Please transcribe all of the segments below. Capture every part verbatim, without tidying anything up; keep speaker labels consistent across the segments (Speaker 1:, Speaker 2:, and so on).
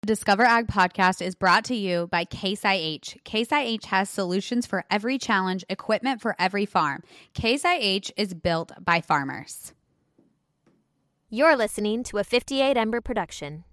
Speaker 1: The Discover Ag podcast is brought to you by Case I H. Case I H has solutions for every challenge, equipment for every farm. Case I H is built by farmers.
Speaker 2: You're listening to a fifty-eight Ember production.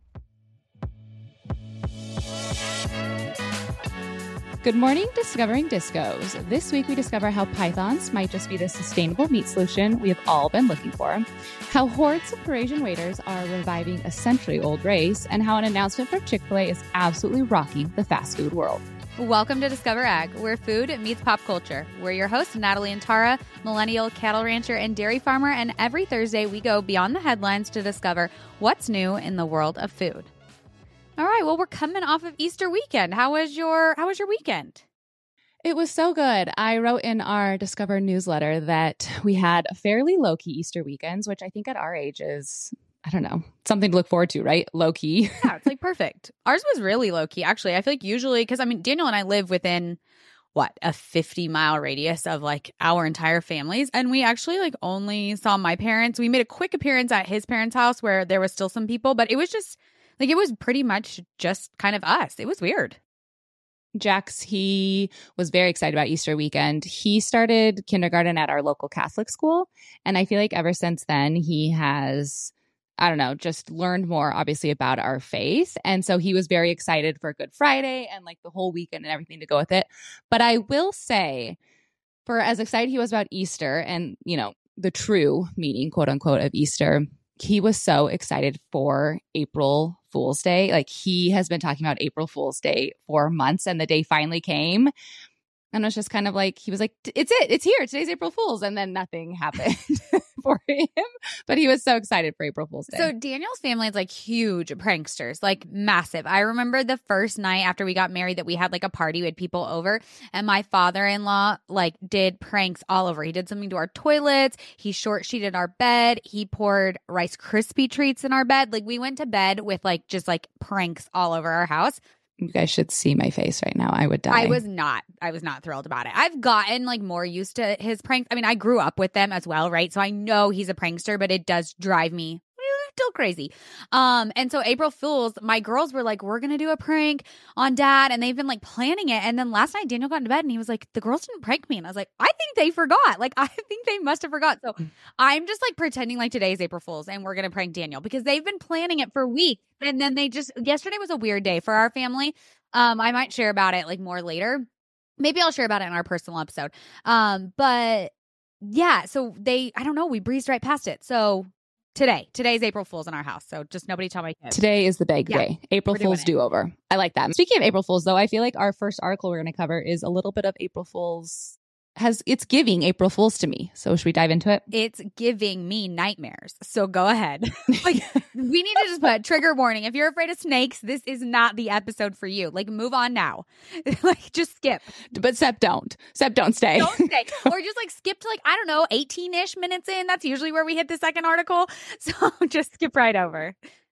Speaker 3: Good morning, Discovering Discos. This week we discover how pythons might just be the sustainable meat solution we have all been looking for, how hordes of Parisian waiters are reviving a century-old race, and how an announcement from Chick-fil-A is absolutely rocking the fast food world.
Speaker 1: Welcome to Discover Ag, where food meets pop culture. We're your hosts, Natalie and Tara, millennial cattle rancher and dairy farmer, and every Thursday we go beyond the headlines to discover what's new in the world of food. All right, well, we're coming off of Easter weekend. How was your How was your weekend?
Speaker 3: It was so good. I wrote in our Discover newsletter that we had fairly low-key Easter weekends, which I think at our age is, I don't know, something to look forward to, right? Low-key.
Speaker 1: Yeah, it's like perfect. Ours was really low-key, actually. I feel like usually, because I mean, Daniel and I live within, what, a fifty-mile radius of like our entire families. And we actually like only saw my parents. We made a quick appearance at his parents' house where there was still some people, but it was just, like, it was pretty much just kind of us. It was weird.
Speaker 3: Jax, he was very excited about Easter weekend. He started kindergarten at our local Catholic school. And I feel like ever since then, he has, I don't know, just learned more, obviously, about our faith. And so he was very excited for Good Friday and like the whole weekend and everything to go with it. But I will say, for as excited he was about Easter and, you know, the true meaning, quote unquote, of Easter, he was so excited for April Fool's Day. Like, he has been talking about April Fool's Day for months, and the day finally came. And it was just kind of like, he was like, it's it, it's here. Today's April Fool's. And then nothing happened for him. But he was so excited for April Fool's Day.
Speaker 1: So Daniel's family is like huge pranksters, like massive. I remember the first night after we got married that we had like a party, we had people over, and my father-in-law like did pranks all over. He did something to our toilets. He short sheeted our bed. He poured Rice Krispie treats in our bed. Like, we went to bed with like just like pranks all over our house.
Speaker 3: You guys should see my face right now. I would die.
Speaker 1: I was not, I was not thrilled about it. I've gotten like more used to his pranks. I mean, I grew up with them as well, right? So I know he's a prankster, but it does drive me still crazy. Um, and so April Fools, my girls were like, we're going to do a prank on dad. And they've been like planning it. And then last night Daniel got into bed and he was like, the girls didn't prank me. And I was like, I think they forgot. Like, I think they must have forgot. So I'm just like pretending like today's April Fools and we're going to prank Daniel because they've been planning it for weeks. And then they just, yesterday was a weird day for our family. Um, I might share about it like more later. Maybe I'll share about it in our personal episode. Um, but yeah, so they, I don't know, we breezed right past it. So Today. Today's April Fool's in our house. So just nobody tell my kids.
Speaker 3: Today is the big yeah, day. April Fool's do-over. I like that. Speaking of April Fool's, though, I feel like our first article we're going to cover is a little bit of April Fool's. Has It's giving April Fool's to me. So should we dive into it?
Speaker 1: It's giving me nightmares. So go ahead. Like, we need to just put trigger warning. If you're afraid of snakes, this is not the episode for you. Like, move on now. Like, just skip.
Speaker 3: But Sep, don't. Sep, don't stay.
Speaker 1: Don't stay. Or just like skip to like, I don't know, eighteen-ish minutes in. That's usually where we hit the second article. So just skip right over.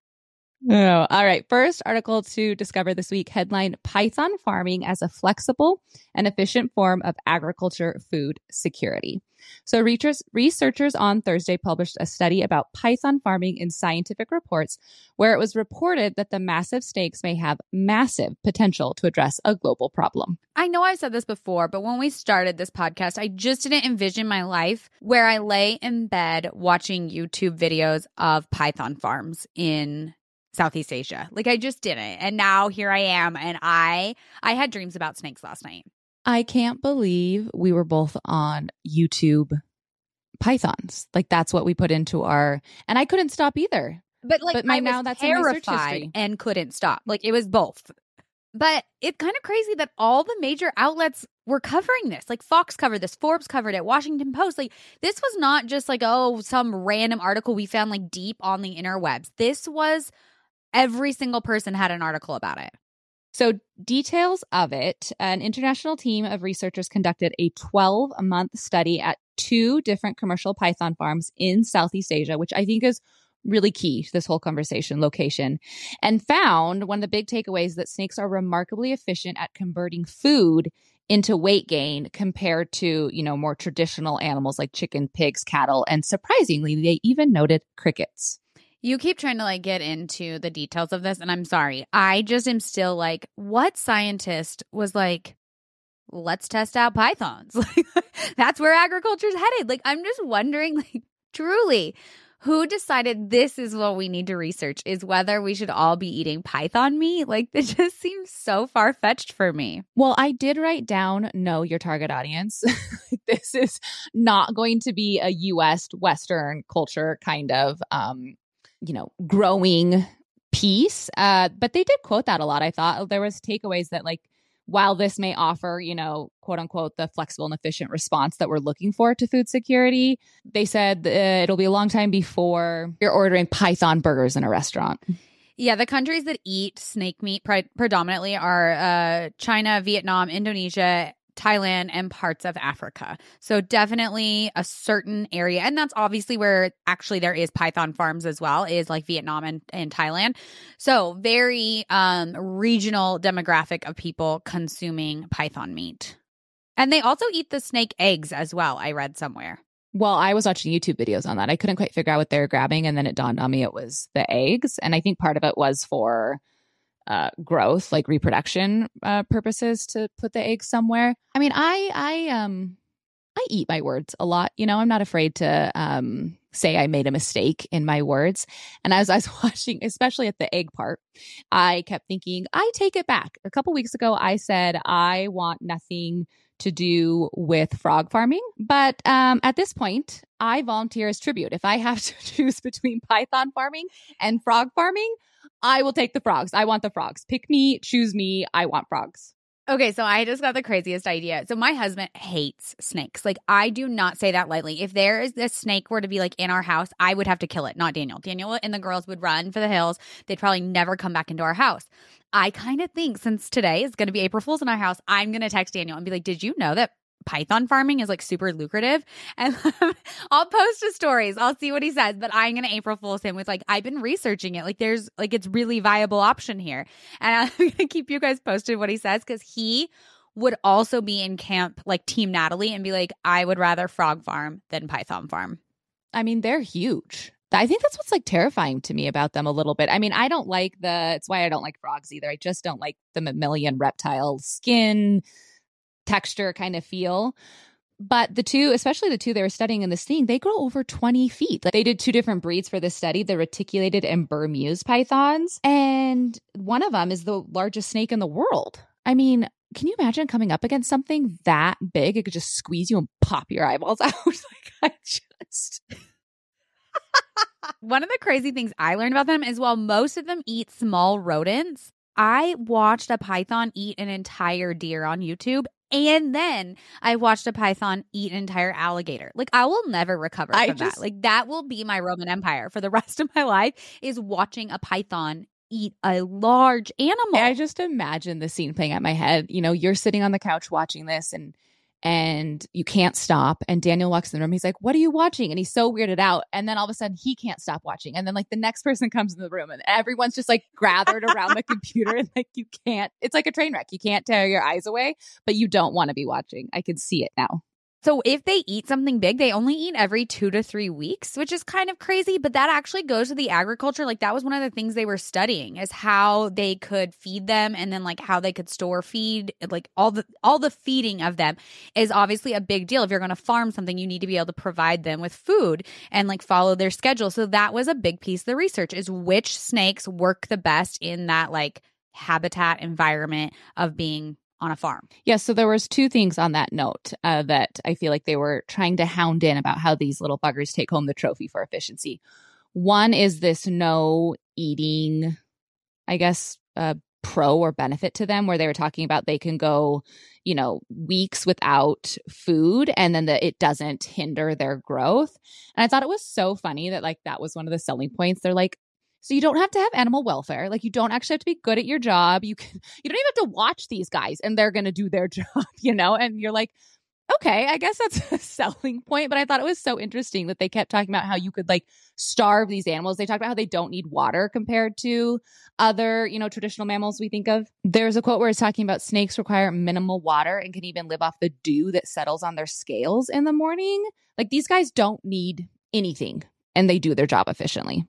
Speaker 3: Oh, all right. First article to discover this week, headline, Python farming as a flexible and efficient form of agriculture food security. So researchers, researchers on Thursday published a study about python farming in Scientific Reports, where it was reported that the massive snakes may have massive potential to address a global problem.
Speaker 1: I know I've said this before, but when we started this podcast, I just didn't envision my life where I lay in bed watching YouTube videos of python farms in Southeast Asia. Like, I just didn't. And now here I am. And I I had dreams about snakes last night.
Speaker 3: I can't believe we were both on YouTube pythons. Like, that's what we put into our, and I couldn't stop either.
Speaker 1: But like,
Speaker 3: but my,
Speaker 1: I was
Speaker 3: now that's in my search history
Speaker 1: and couldn't stop. Like, it was both. But it's kind of crazy that all the major outlets were covering this. Like, Fox covered this, Forbes covered it, Washington Post. Like, this was not just like, oh, some random article we found like deep on the interwebs. This was every single person had an article about it.
Speaker 3: So details of it, an international team of researchers conducted a twelve-month study at two different commercial python farms in Southeast Asia, which I think is really key to this whole conversation, location, and found one of the big takeaways that snakes are remarkably efficient at converting food into weight gain compared to, you know, more traditional animals like chicken, pigs, cattle, and surprisingly, they even noted crickets.
Speaker 1: You keep trying to like get into the details of this, and I'm sorry. I just am still like, what scientist was like, let's test out pythons? Like, that's where agriculture's headed. Like, I'm just wondering, like, truly, who decided this is what we need to research, is whether we should all be eating python meat? Like, it just seems so far-fetched for me.
Speaker 3: Well, I did write down, know your target audience. This is not going to be a U S Western culture kind of, um, you know, growing piece. Uh, but they did quote that a lot. I thought there was takeaways that, like, while this may offer, you know, quote unquote, the flexible and efficient response that we're looking for to food security, they said uh, it'll be a long time before you're ordering python burgers in a restaurant.
Speaker 1: Yeah, the countries that eat snake meat pre- predominantly are uh, China, Vietnam, Indonesia, Thailand, and parts of Africa. So definitely a certain area. And that's obviously where actually there is python farms as well, is like Vietnam and, and Thailand. So very um, regional demographic of people consuming python meat. And they also eat the snake eggs as well, I read somewhere.
Speaker 3: Well, I was watching YouTube videos on that. I couldn't quite figure out what they were grabbing. And then it dawned on me it was the eggs. And I think part of it was for Uh, growth, like reproduction uh, purposes, to put the eggs somewhere. I mean, I I um I eat my words a lot. You know, I'm not afraid to um say I made a mistake in my words. And as I was watching, especially at the egg part, I kept thinking, I take it back. A couple weeks ago, I said I want nothing to do with frog farming. But um, at this point, I volunteer as tribute. If I have to choose between python farming and frog farming, I will take the frogs. I want the frogs. Pick me, choose me. I want frogs.
Speaker 1: Okay, so I just got the craziest idea. So my husband hates snakes. Like, I do not say that lightly. If there is a snake were to be like in our house, I would have to kill it, not Daniel. Daniel and the girls would run for the hills. They'd probably never come back into our house. I kind of think since today is going to be April Fool's in our house, I'm going to text Daniel and be like, did you know that python farming is like super lucrative? And I'll post his stories. I'll see what he says, but I'm going to April Fool's him with like, I've been researching it. Like there's like, it's really viable option here. And I'm going to keep you guys posted what he says, because he would also be in camp like Team Natalie and be like, I would rather frog farm than python farm.
Speaker 3: I mean, they're huge. I think that's what's like terrifying to me about them a little bit. I mean, I don't like the, it's why I don't like frogs either. I just don't like the mammalian reptile skin texture kind of feel. But the two, especially the two they were studying in this thing, they grow over twenty feet. Like, they did two different breeds for this study, the reticulated and Burmese pythons. And one of them is the largest snake in the world. I mean, can you imagine coming up against something that big? It could just squeeze you and pop your eyeballs out. Like, I just...
Speaker 1: One of the crazy things I learned about them is while most of them eat small rodents, I watched a python eat an entire deer on YouTube. And then I watched a python eat an entire alligator. Like, I will never recover from
Speaker 3: I just,
Speaker 1: that. Like, that will be my Roman Empire for the rest of my life, is watching a python eat a large animal.
Speaker 3: I just imagine the scene playing at my head. You know, you're sitting on the couch watching this and and you can't stop. And Daniel walks in the room. He's like, what are you watching? And he's so weirded out. And then all of a sudden he can't stop watching. And then like the next person comes in the room and everyone's just like gathered around the computer. And like, you can't, it's like a train wreck. You can't tear your eyes away, but you don't want to be watching. I can see it now.
Speaker 1: So if they eat something big, they only eat every two to three weeks, which is kind of crazy. But that actually goes to the agriculture. Like, that was one of the things they were studying, is how they could feed them, and then like how they could store feed. Like all the all the feeding of them is obviously a big deal. If you're going to farm something, you need to be able to provide them with food and like follow their schedule. So that was a big piece of the research, is which snakes work the best in that like habitat environment of being on a farm.
Speaker 3: Yeah, so there was two things on that note uh, that I feel like they were trying to hound in about how these little buggers take home the trophy for efficiency. One is this no eating, I guess, uh, pro or benefit to them, where they were talking about they can go, you know, weeks without food and then the, it doesn't hinder their growth. And I thought it was so funny that like that was one of the selling points. They're like, so you don't have to have animal welfare. Like, you don't actually have to be good at your job. You can, you don't even have to watch these guys and they're going to do their job, you know? And you're like, okay, I guess that's a selling point. But I thought it was so interesting that they kept talking about how you could like starve these animals. They talked about how they don't need water compared to other, you know, traditional mammals we think of. There's a quote where it's talking about snakes require minimal water and can even live off the dew that settles on their scales in the morning. Like, these guys don't need anything and they do their job efficiently.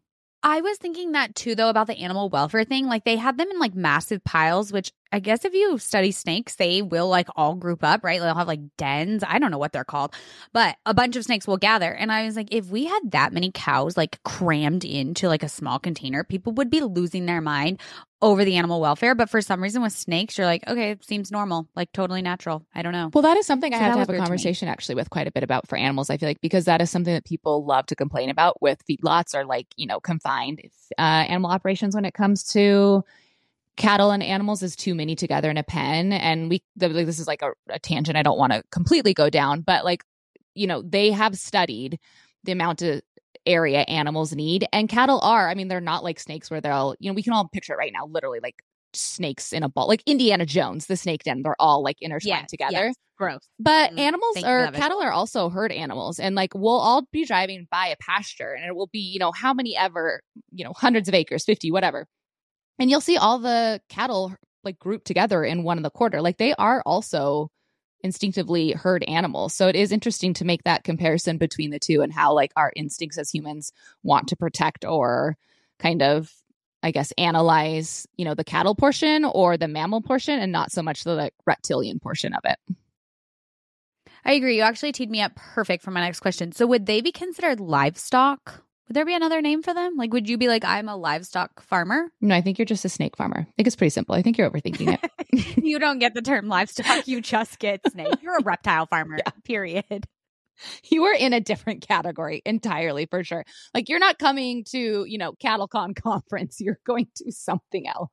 Speaker 1: I was thinking that too, though, about the animal welfare thing. Like they had them in like massive piles, which I guess if you study snakes, they will like all group up, right? They'll have like dens. I don't know what they're called, but a bunch of snakes will gather. And I was like, if we had that many cows like crammed into like a small container, people would be losing their mind over the animal welfare. But for some reason with snakes, you're like, okay, it seems normal, like totally natural. I don't know.
Speaker 3: Well, that is something
Speaker 1: So
Speaker 3: I have
Speaker 1: that
Speaker 3: to
Speaker 1: was
Speaker 3: have a
Speaker 1: weird to me.
Speaker 3: conversation actually with quite a bit about for animals. I feel like because that is something that people love to complain about with feedlots or like, you know, confined uh, animal operations when it comes to cattle and animals is too many together in a pen. And we, the, like, this is like a, a tangent I don't want to completely go down, but like, you know, they have studied the amount of area animals need, and cattle are, I mean, they're not like snakes where they'll, you know, we can all picture it right now, literally like snakes in a ball, like Indiana Jones, the snake den, they're all like intertwined
Speaker 1: Yes,
Speaker 3: together.
Speaker 1: yes. Gross.
Speaker 3: But
Speaker 1: Mm,
Speaker 3: animals
Speaker 1: thank you for
Speaker 3: or
Speaker 1: that
Speaker 3: cattle
Speaker 1: visual.
Speaker 3: are also herd animals. And like we'll all be driving by a pasture and it will be, you know, how many ever, you know, hundreds of acres, fifty, whatever. And you'll see all the cattle like grouped together in one in the quarter. Like they are also instinctively herd animals. So it is interesting to make that comparison between the two and how like our instincts as humans want to protect or kind of, I guess, analyze, you know, the cattle portion or the mammal portion and not so much the like reptilian portion of it.
Speaker 1: I agree. You actually teed me up perfect for my next question. So would they be considered livestock? Would there be another name for them? Like, would you be like, I'm a livestock farmer?
Speaker 3: No, I think you're just a snake farmer. I think it's pretty simple. I think you're overthinking it.
Speaker 1: You don't get the term livestock. You just get snake. You're a reptile farmer,
Speaker 3: Yeah.
Speaker 1: period.
Speaker 3: You are in a different category entirely, for sure. Like you're not coming to, you know, CattleCon conference. You're going to something else.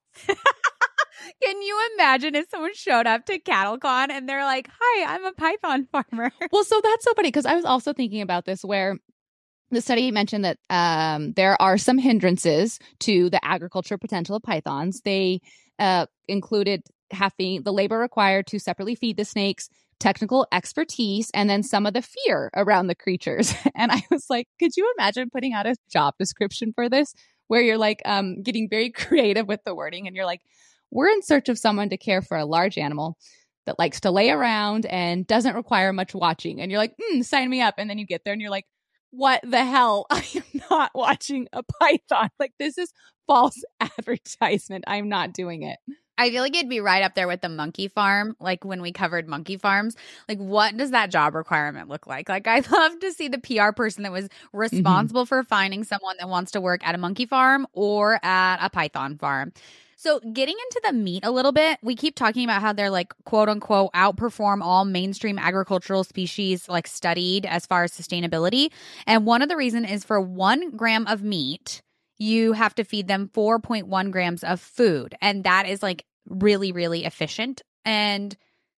Speaker 1: Can you imagine if someone showed up to CattleCon and they're like, hi, I'm a python farmer?
Speaker 3: Well, so that's so funny because I was also thinking about this where the study mentioned that um, there are some hindrances to the agriculture potential of pythons. They uh, included having the labor required to separately feed the snakes, technical expertise, and then some of the fear around the creatures. And I was like, could you imagine putting out a job description for this where you're like um, getting very creative with the wording and you're like, we're in search of someone to care for a large animal that likes to lay around and doesn't require much watching. And you're like, mm, sign me up. And then you get there and you're like, what the hell? I am not watching a python. Like, this is false advertisement. I'm not doing it.
Speaker 1: I feel like it'd be right up there with the monkey farm, like when we covered monkey farms. Like, what does that job requirement look like? Like, I'd love to see the P R person that was responsible mm-hmm. for finding someone that wants to work at a monkey farm or at a python farm. So getting into the meat a little bit, we keep talking about how they're like, quote unquote, outperform all mainstream agricultural species like studied as far as sustainability. And one of the reasons is for one gram of meat, you have to feed them four point one grams of food. And that is like really, really efficient. And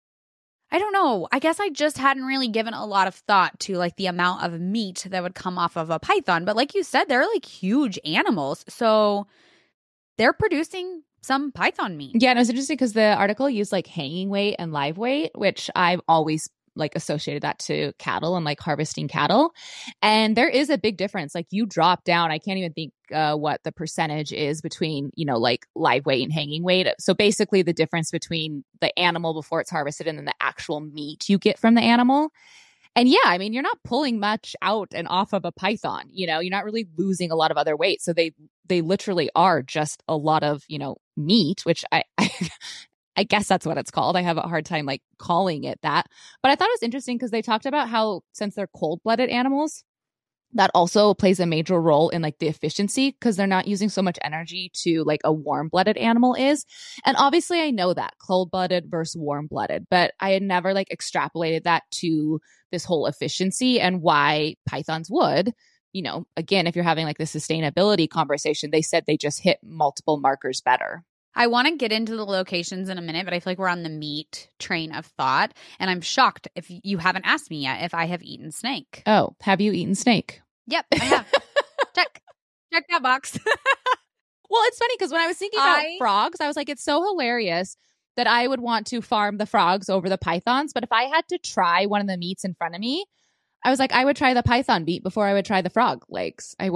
Speaker 1: I don't know. I guess I just hadn't really given a lot of thought to like the amount of meat that would come off of a python. But like you said, they're like huge animals. So they're producing some python meat.
Speaker 3: Yeah, and it was interesting because the article used like hanging weight and live weight, which I've always like associated that to cattle and like harvesting cattle. And there is a big difference. Like you drop down, I can't even think uh, what the percentage is between, you know, like live weight and hanging weight. So basically the difference between the animal before it's harvested and then the actual meat you get from the animal. And yeah, I mean, you're not pulling much out and off of a python, you know, you're not really losing a lot of other weight. So they, they literally are just a lot of, you know, meat, which I, I, I guess that's what it's called. I have a hard time like calling it that. But I thought it was interesting because they talked about how since they're cold-blooded animals, that also plays a major role in like the efficiency because they're not using so much energy to like a warm-blooded animal is. And obviously I know that cold-blooded versus warm-blooded, but I had never like extrapolated that to this whole efficiency and why pythons would, you know, again, if you're having like the sustainability conversation, they said they just hit multiple markers better.
Speaker 1: I want to get into the locations in a minute, but I feel like we're on the meat train of thought. And I'm shocked if you haven't asked me yet if I have eaten snake.
Speaker 3: Oh, have you eaten snake?
Speaker 1: Yep, I have. Check. Check that box.
Speaker 3: Well, it's funny because when I was thinking about
Speaker 1: I...
Speaker 3: frogs, I was like, it's so hilarious that I would want to farm the frogs over the pythons. But if I had to try one of the meats in front of me, I was like, I would try the python meat before I would try the frog legs. I would.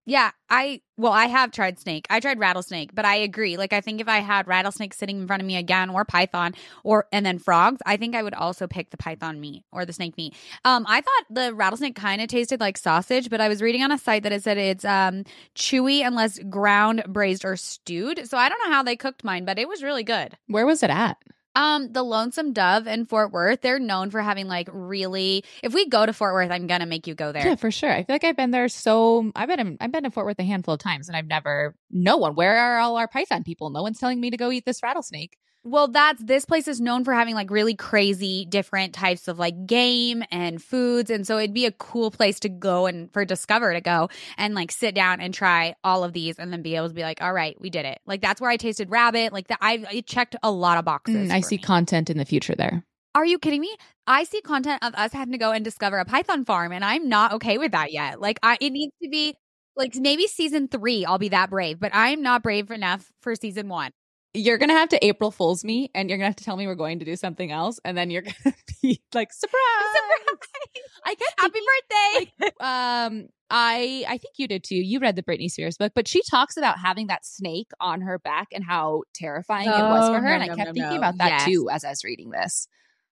Speaker 1: Yeah, I well, I have tried snake. I tried rattlesnake, but I agree. Like, I think if I had rattlesnake sitting in front of me again, or python, or and then frogs, I think I would also pick the python meat or the snake meat. Um, I thought the rattlesnake kind of tasted like sausage, but I was reading on a site that it said it's um chewy unless ground, braised, or stewed. So I don't know how they cooked mine, but it was really good.
Speaker 3: Where was it at?
Speaker 1: Um, the Lonesome Dove in Fort Worth, they're known for having like really, if we go to Fort Worth, I'm gonna make you go there.
Speaker 3: Yeah, for sure. I feel like I've been there so I've been in, I've been to Fort Worth a handful of times and I've never no one. Where are all our python people? No one's telling me to go eat this rattlesnake.
Speaker 1: Well, that's this place is known for having like really crazy different types of like game and foods. And so it'd be a cool place to go and for Discover to go and like sit down and try all of these and then be able to be like, all right, we did it. Like that's where I tasted rabbit. Like that I it checked a lot of boxes.
Speaker 3: Mm, I see
Speaker 1: me.
Speaker 3: content in the future there.
Speaker 1: Are you kidding me? I see content of us having to go and discover a python farm and I'm not okay with that yet. Like I it needs to be like maybe season three, I'll be that brave, but I'm not brave enough for season one.
Speaker 3: You're going to have to April Fool's me and you're going to have to tell me we're going to do something else. And then you're going to be like, surprise.
Speaker 1: Surprise.
Speaker 3: I get
Speaker 1: Happy birthday.
Speaker 3: Like, um, I, I think you did too. You read the Britney Spears book, but she talks about having that snake on her back and how terrifying
Speaker 1: no,
Speaker 3: it was for her.
Speaker 1: No,
Speaker 3: and
Speaker 1: no,
Speaker 3: I kept
Speaker 1: no,
Speaker 3: thinking
Speaker 1: no.
Speaker 3: about that
Speaker 1: yes.
Speaker 3: too as I was reading this.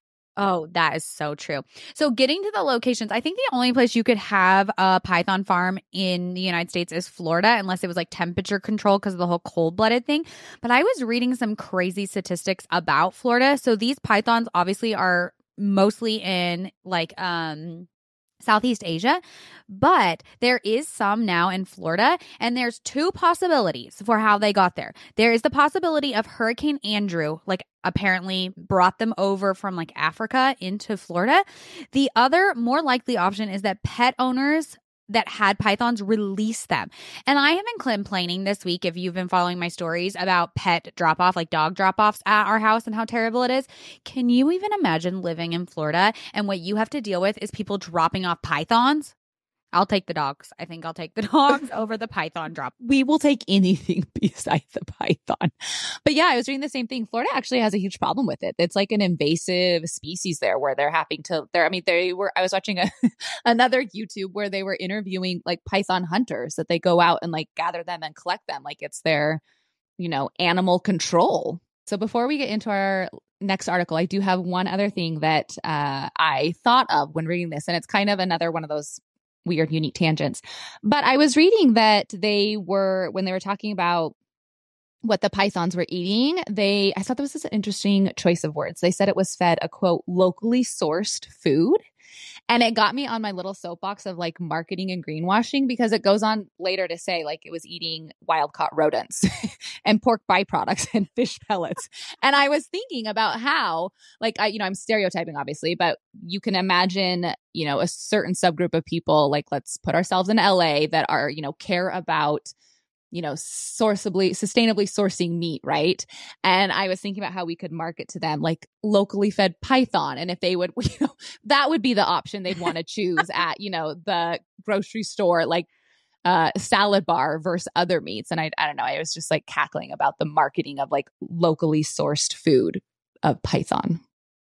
Speaker 1: Oh, that is so true. So getting to the locations, I think the only place you could have a python farm in the United States is Florida, unless it was like temperature control because of the whole cold-blooded thing. But I was reading some crazy statistics about Florida. So these pythons obviously are mostly in like um Southeast Asia, but there is some now in Florida, and there's two possibilities for how they got there. There is the possibility of Hurricane Andrew, like apparently brought them over from like Africa into Florida. The other more likely option is that pet owners that had pythons release them. And I have been complaining this week, if you've been following my stories, about pet drop-off, like dog drop-offs at our house and how terrible it is. Can you even imagine living in Florida and what you have to deal with is people dropping off pythons? I'll take the dogs. I think I'll take the dogs over the python drop.
Speaker 3: We will take anything besides the python. But yeah, I was reading the same thing. Florida actually has a huge problem with it. It's like an invasive species there where they're having to, they're, I mean, they were, I was watching a, another YouTube where they were interviewing like python hunters that they go out and like gather them and collect them. Like it's their, you know, animal control. So before we get into our next article, I do have one other thing that uh, I thought of when reading this, and it's kind of another one of those weird, unique tangents. But I was reading that they were, when they were talking about what the pythons were eating, they, I thought this was an interesting choice of words. They said it was fed a quote, locally sourced food. And it got me on my little soapbox of like marketing and greenwashing, because it goes on later to say like it was eating wild caught rodents and pork byproducts and fish pellets. And I was thinking about how like, I, you know, I'm stereotyping obviously, but you can imagine, you know, a certain subgroup of people, like let's put ourselves in L A that are, you know, care about, you know, sourceably, sustainably sourcing meat, right? And I was thinking about how we could market to them like locally fed python. And if they would, you know, that would be the option they'd want to choose at, you know, the grocery store, like uh, salad bar versus other meats. And I, I don't know, I was just like cackling about the marketing of like locally sourced food of python.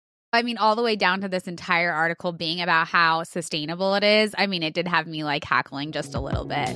Speaker 1: I mean, all the way down to this entire article being about how sustainable it is. I mean, it did have me like cackling just a little bit.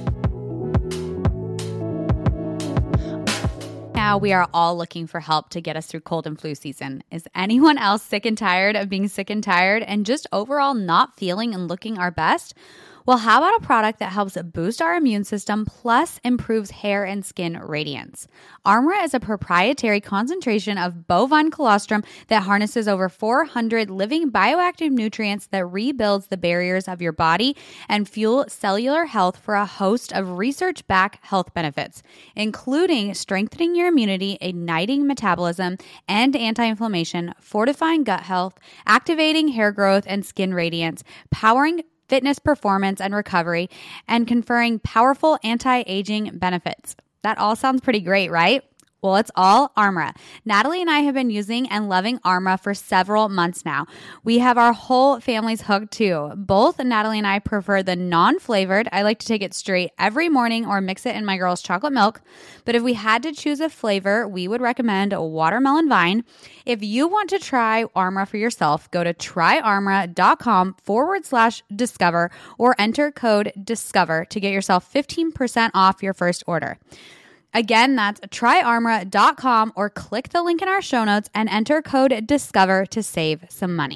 Speaker 1: Now we are all looking for help to get us through cold and flu season. Is anyone else sick and tired of being sick and tired and just overall not feeling and looking our best? Well, how about a product that helps boost our immune system plus improves hair and skin radiance? Armra is a proprietary concentration of bovine colostrum that harnesses over four hundred living bioactive nutrients that rebuilds the barriers of your body and fuel cellular health for a host of research-backed health benefits, including strengthening your immunity, igniting metabolism and anti-inflammation, fortifying gut health, activating hair growth and skin radiance, powering fitness performance and recovery, and conferring powerful anti-aging benefits. That all sounds pretty great, right? Well, it's all Armra. Natalie and I have been using and loving Armra for several months now. We have our whole families hooked too. Both Natalie and I prefer the non-flavored. I like to take it straight every morning or mix it in my girl's chocolate milk. But if we had to choose a flavor, we would recommend watermelon vine. If you want to try Armra for yourself, go to tryarmra.com forward slash discover or enter code discover to get yourself fifteen percent off your first order. Again, that's tryarmra dot com or click the link in our show notes and enter code DISCOVER to save some money.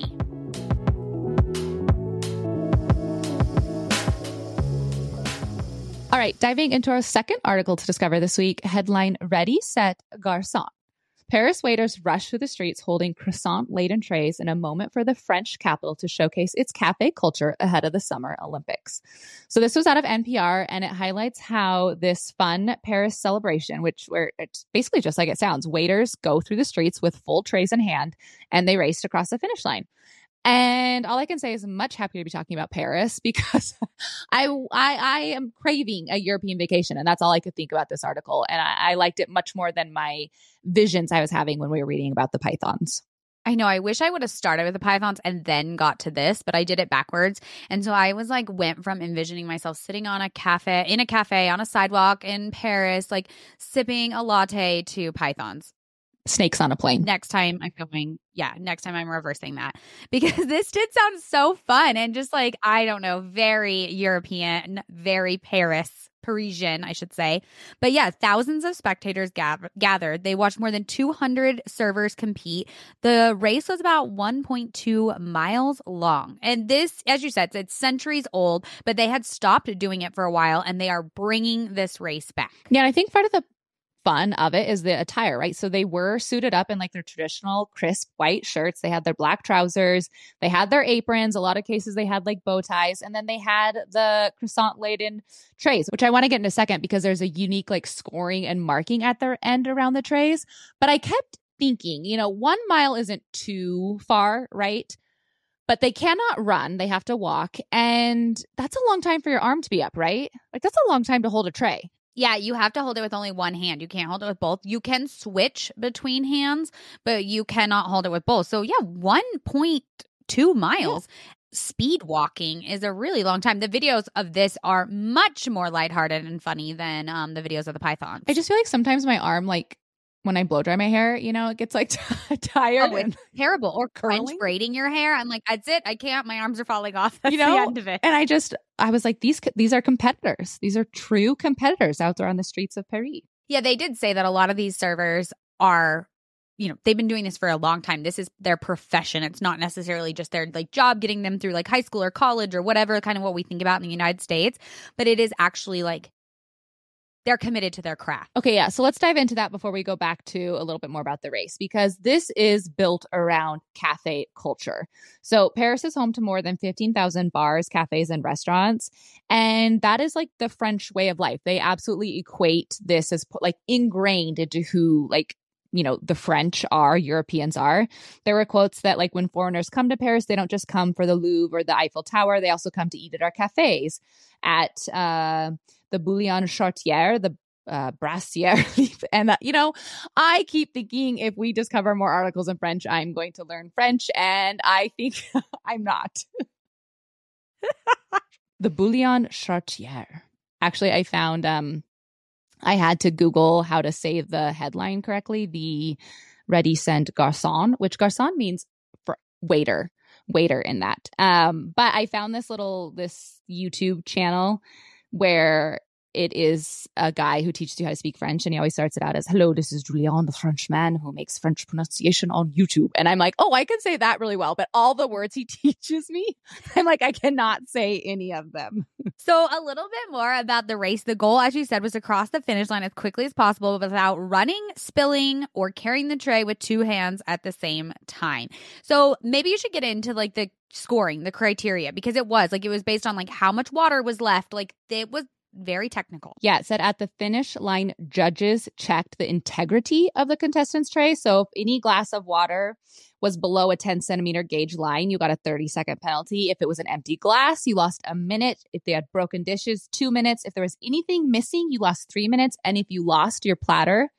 Speaker 3: All right, diving into our second article to discover this week, headline, Ready, Set, Garçon. Paris waiters rush through the streets holding croissant-laden trays in a moment for the French capital to showcase its cafe culture ahead of the Summer Olympics. So this was out of N P R, and it highlights how this fun Paris celebration, which where it's basically just like it sounds, waiters go through the streets with full trays in hand, and they raced across the finish line. And all I can say is I'm much happier to be talking about Paris because I, I I am craving a European vacation. And that's all I could think about this article. And I, I liked it much more than my visions I was having when we were reading about the pythons.
Speaker 1: I know. I wish I would have started with the pythons and then got to this, but I did it backwards. And so I was like, went from envisioning myself sitting on a cafe, in a cafe, on a sidewalk in Paris, like sipping a latte to pythons.
Speaker 3: Snakes on a plane.
Speaker 1: Next time I'm going, yeah, next time I'm reversing that because this did sound so fun and just like, I don't know, very European, very Paris, Parisian, I should say. But yeah, thousands of spectators gav- gathered. They watched more than two hundred servers compete. The race was about one point two miles long. And this, as you said, it's centuries old, but they had stopped doing it for a while and they are bringing this race back.
Speaker 3: Yeah, and I think part of the fun of it is the attire, right? So they were suited up in like their traditional crisp white shirts. They had their black trousers. They had their aprons. A lot of cases they had like bow ties. And then they had the croissant laden trays, which I want to get in a second because there's a unique like scoring and marking at their end around the trays. But I kept thinking, you know, one mile isn't too far, right? But they cannot run. They have to walk. And that's a long time for your arm to be up, right? Like that's a long time to hold a tray.
Speaker 1: Yeah, you have to hold it with only one hand. You can't hold it with both. You can switch between hands, but you cannot hold it with both. So yeah, one point two miles. Yeah. Speed walking is a really long time. The videos of this are much more lighthearted and funny than um, the videos of the pythons.
Speaker 3: I just feel like sometimes my arm, like when I blow dry my hair, you know, it gets like t- tired.
Speaker 1: Oh, it's terrible. Or French braiding your hair. I'm like, that's it. I can't. My arms are falling off. That's
Speaker 3: you know?
Speaker 1: the end of it.
Speaker 3: And I just, I was like, these these are competitors. These are true competitors out there on the streets of Paris.
Speaker 1: Yeah, they did say that a lot of these servers are, you know, they've been doing this for a long time. This is their profession. It's not necessarily just their like job getting them through like high school or college or whatever, kind of what we think about in the United States. But it is actually like they're committed to their craft.
Speaker 3: Okay, yeah. So let's dive into that before we go back to a little bit more about the race, because this is built around cafe culture. So Paris is home to more than fifteen thousand bars, cafes, and restaurants. And that is like the French way of life. They absolutely equate this as like ingrained into who like, you know, the French are, Europeans are. There were quotes that like when foreigners come to Paris, they don't just come for the Louvre or the Eiffel Tower. They also come to eat at our cafes, at uh, the Bouillon Chartier, the uh, Brassiere. And, uh, you know, I keep thinking if we discover more articles in French, I'm going to learn French. And I think I'm not. The Bouillon Chartier. Actually, I found... um. I had to Google how to say the headline correctly, the Ready, Set, Garçon, which garçon means for waiter, waiter in that. Um, but I found this little, this YouTube channel where it is a guy who teaches you how to speak French. And he always starts it out as, hello, this is Julien, the Frenchman who makes French pronunciation on YouTube. And I'm like, oh, I can say that really well. But all the words he teaches me, I'm like, I cannot say any of them.
Speaker 1: So a little bit more about the race. The goal, as you said, was to cross the finish line as quickly as possible without running, spilling, or carrying the tray with two hands at the same time. So maybe you should get into like the scoring, the criteria, because it was like, it was based on like how much water was left. Like it was very technical.
Speaker 3: Yeah, it said at the finish line, judges checked the integrity of the contestants' tray. So if any glass of water was below a ten centimeter gauge line, you got a thirty second penalty. If it was an empty glass, you lost a minute. If they had broken dishes, two minutes. If there was anything missing, you lost three minutes. And if you lost your platter,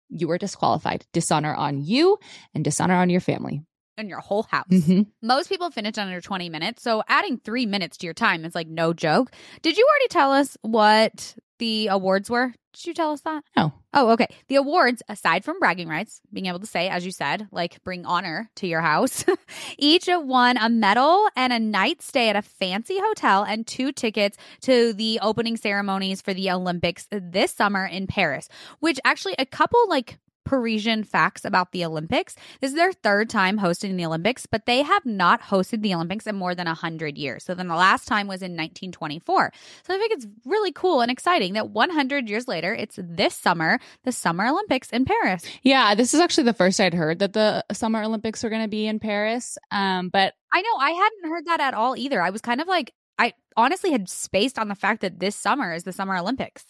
Speaker 3: you are disqualified. Dishonor on you and dishonor on your family.
Speaker 1: In your whole house.
Speaker 3: Mm-hmm.
Speaker 1: Most people finish under twenty minutes. So adding three minutes to your time is like no joke. Did you already tell us what the awards were? Did you tell us that?
Speaker 3: No.
Speaker 1: Oh, okay. The awards, aside from bragging rights, being able to say, as you said, like bring honor to your house, each won a medal and a night stay at a fancy hotel and two tickets to the opening ceremonies for the Olympics this summer in Paris, which actually a couple like Parisian facts about the Olympics. This is their third time hosting the Olympics, but they have not hosted the Olympics in more than one hundred years. So then the last time was in nineteen twenty-four. So I think it's really cool and exciting that one hundred years later, it's this summer, the Summer Olympics in Paris.
Speaker 3: Yeah, this is actually the first I'd heard that the Summer Olympics were going to be in Paris. Um, but
Speaker 1: I know I hadn't heard that at all either. I was kind of like, I honestly had spaced on the fact that this summer is the Summer Olympics.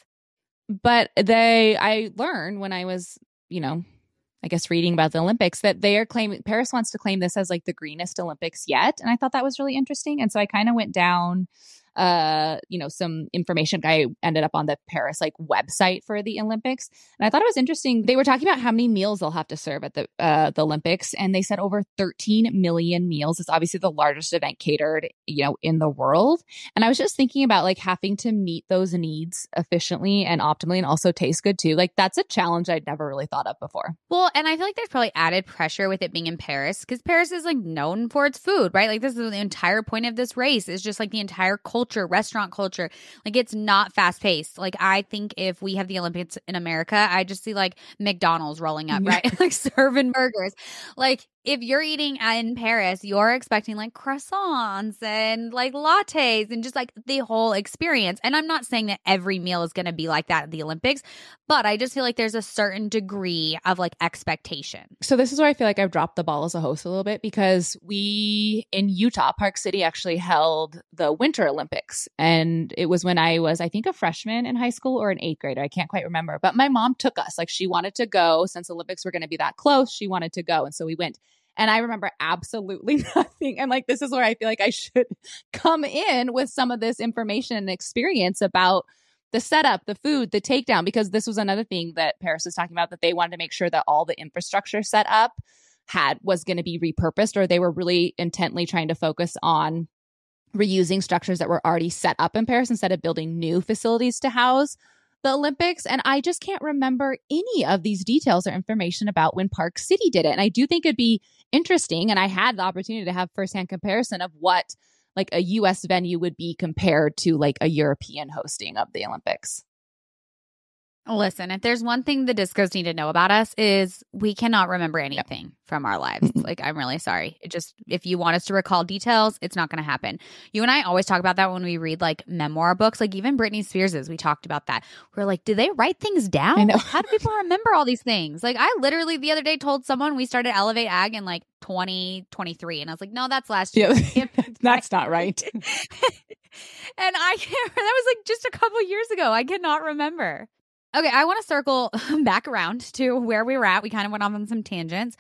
Speaker 3: But they, I learned when I was you know, I guess reading about the Olympics that they are claiming, Paris wants to claim this as like the greenest Olympics yet. And I thought that was really interesting. And so I kind of went down, uh, you know, some information. I ended up on the Paris like website for the Olympics. And I thought it was interesting. They were talking about how many meals they'll have to serve at the, uh, the Olympics. And they said over thirteen million meals. It's obviously the largest event catered, you know, in the world. And I was just thinking about like having to meet those needs efficiently and optimally and also taste good too. Like that's a challenge I'd never really thought of before.
Speaker 1: Well, and I feel like there's probably added pressure with it being in Paris because Paris is like known for its food, right? Like this is the entire point of this race is just like the entire culture, restaurant culture. Like it's not fast paced. Like I think if we have the Olympics in America, I just see like McDonald's rolling up, right? Like serving burgers. Like if you're eating in Paris, you're expecting like croissants and like lattes and just like the whole experience. And I'm not saying that every meal is going to be like that at the Olympics, but I just feel like there's a certain degree of like expectation.
Speaker 3: So this is where I feel like I've dropped the ball as a host a little bit because we in Utah, Park City actually held the Winter Olympics. And it was when I was, I think, a freshman in high school or an eighth grader. I can't quite remember. But my mom took us. Like she wanted to go since Olympics were going to be that close. She wanted to go. And so we went. And I remember absolutely nothing. And like, this is where I feel like I should come in with some of this information and experience about the setup, the food, the takedown, because this was another thing that Paris was talking about, that they wanted to make sure that all the infrastructure set up had was going to be repurposed, or they were really intently trying to focus on reusing structures that were already set up in Paris instead of building new facilities to house the Olympics. And I just can't remember any of these details or information about when Park City did it. And I do think it'd be interesting. And I had the opportunity to have firsthand comparison of what like a U S venue would be compared to like a European hosting of the Olympics.
Speaker 1: Listen, if there's one thing the discos need to know about us is we cannot remember anything yep. from our lives. Like, I'm really sorry. It just, if you want us to recall details, it's not going to happen. You and I always talk about that when we read like memoir books, like even Britney Spears's, we talked about that. We're like, do they write things down?
Speaker 3: I know.
Speaker 1: How do people remember all these things? Like I literally the other day told someone we started Elevate Ag in like twenty twenty-three. And I was like, no, that's last year.
Speaker 3: Yeah, that's not right.
Speaker 1: And I can't, that was like just a couple years ago. I cannot remember. Okay, I want to circle back around to where we were at. We kind of went off on some tangents.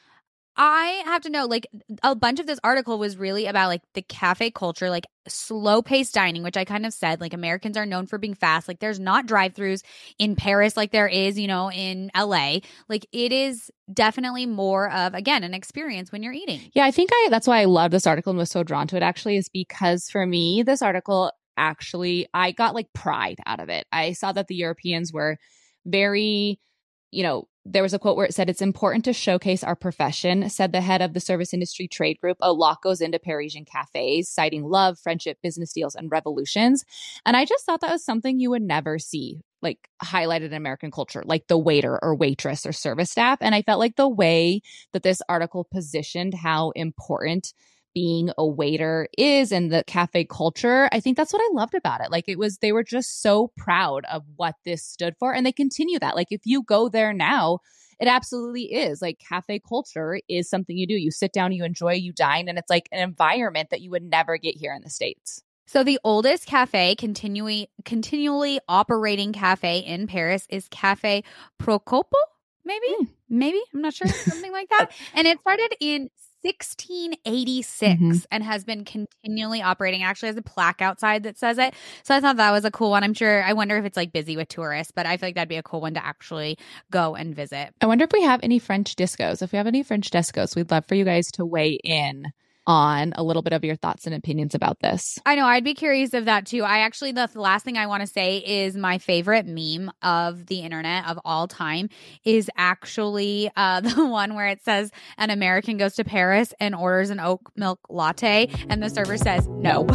Speaker 1: I have to know, like, a bunch of this article was really about, like, the cafe culture, like, slow-paced dining, which I kind of said, like, Americans are known for being fast. Like, there's not drive-thrus in Paris like there is, you know, in L A. Like, it is definitely more of, again, an experience when you're eating.
Speaker 3: Yeah, I think I that's why I love this article and was so drawn to it, actually, is because for me, this article actually, I got like pride out of it. I saw that the Europeans were very, you know, there was a quote where it said, "It's important to showcase our profession," said the head of the service industry trade group. A lot goes into Parisian cafes, citing love, friendship, business deals, and revolutions. And I just thought that was something you would never see like highlighted in American culture, like the waiter or waitress or service staff. And I felt like the way that this article positioned how important being a waiter is and the cafe culture, I think that's what I loved about it. Like it was, they were just so proud of what this stood for. And they continue that. Like if you go there now, it absolutely is like cafe culture is something you do. You sit down, you enjoy, you dine, and it's like an environment that you would never get here in the States.
Speaker 1: So the oldest cafe continually continually operating cafe in Paris is Cafe Procopo, maybe? Mm. Maybe? I'm not sure. Something like that. And it started in sixteen eighty-six
Speaker 3: Mm-hmm.
Speaker 1: and has been continually operating. It actually has a plaque outside that says it. So I thought that was a cool one. I'm sure, I wonder if it's like busy with tourists, but I feel like that'd be a cool one to actually go and visit.
Speaker 3: I wonder if we have any French discos. If we have any French discos, we'd love for you guys to weigh in on a little bit of your thoughts and opinions about this.
Speaker 1: I know. I'd be curious of that too. I actually, the last thing I want to say is my favorite meme of the internet of all time is actually uh, the one where it says an American goes to Paris and orders an oat milk latte and the server says no.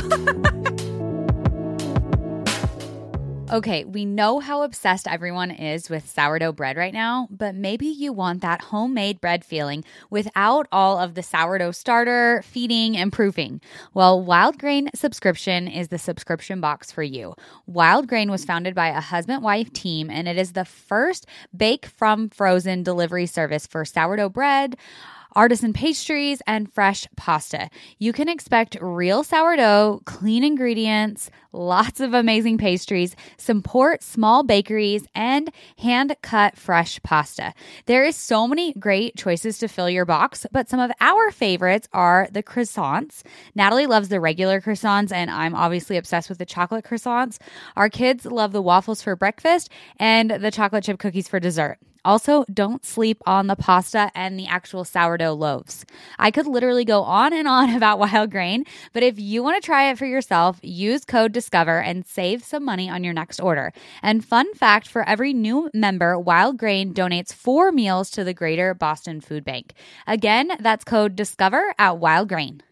Speaker 1: Okay, we know how obsessed everyone is with sourdough bread right now, but maybe you want that homemade bread feeling without all of the sourdough starter, feeding, and proofing. Well, Wild Grain subscription is the subscription box for you. Wild Grain was founded by a husband-wife team, and it is the first bake from frozen delivery service for sourdough bread, artisan pastries, and fresh pasta. You can expect real sourdough, clean ingredients, lots of amazing pastries, support small bakeries, and hand-cut fresh pasta. There is so many great choices to fill your box, but some of our favorites are the croissants. Natalie loves the regular croissants, and I'm obviously obsessed with the chocolate croissants. Our kids love the waffles for breakfast and the chocolate chip cookies for dessert. Also, don't sleep on the pasta and the actual sourdough loaves. I could literally go on and on about Wild Grain, but if you want to try it for yourself, use code DISCOVER and save some money on your next order. And fun fact, for every new member, Wild Grain donates four meals to the Greater Boston Food Bank. Again, that's code DISCOVER at Wild Grain.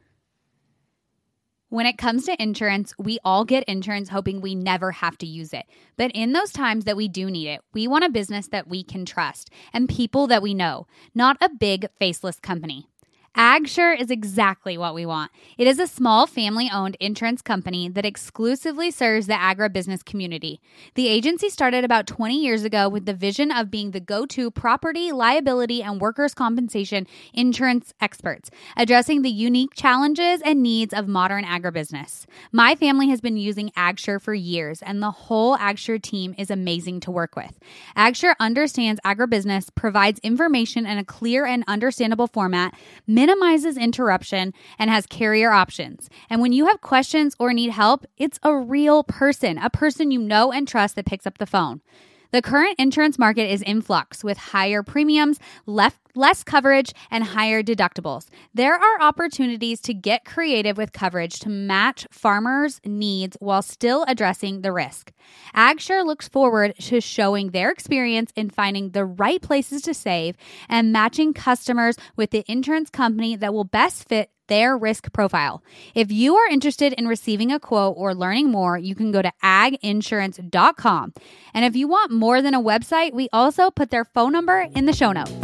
Speaker 1: When it comes to insurance, we all get insurance hoping we never have to use it. But in those times that we do need it, we want a business that we can trust and people that we know, not a big faceless company. AgSure is exactly what we want. It is a small family-owned insurance company that exclusively serves the agribusiness community. The agency started about twenty years ago with the vision of being the go-to property, liability, and workers' compensation insurance experts, addressing the unique challenges and needs of modern agribusiness. My family has been using AgSure for years, and the whole AgSure team is amazing to work with. AgSure understands agribusiness, provides information in a clear and understandable format, minimizes interruption, and has carrier options. And when you have questions or need help, it's a real person, a person you know and trust that picks up the phone. The current insurance market is in flux with higher premiums, less, less coverage, and higher deductibles. There are opportunities to get creative with coverage to match farmers' needs while still addressing the risk. AgSure looks forward to showing their experience in finding the right places to save and matching customers with the insurance company that will best fit their risk profile. If you are interested in receiving a quote or learning more, you can go to ag insurance dot com. And if you want more than a website, we also put their phone number in the show notes.